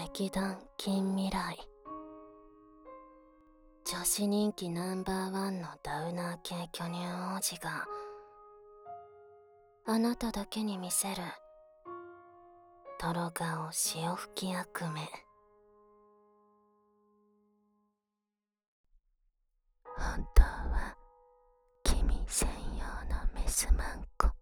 劇団近未来。女子人気ナンバーワンのダウナー系巨乳王子があなただけに見せる泥顔潮吹き悪夢。本当は君専用のメスマンコ。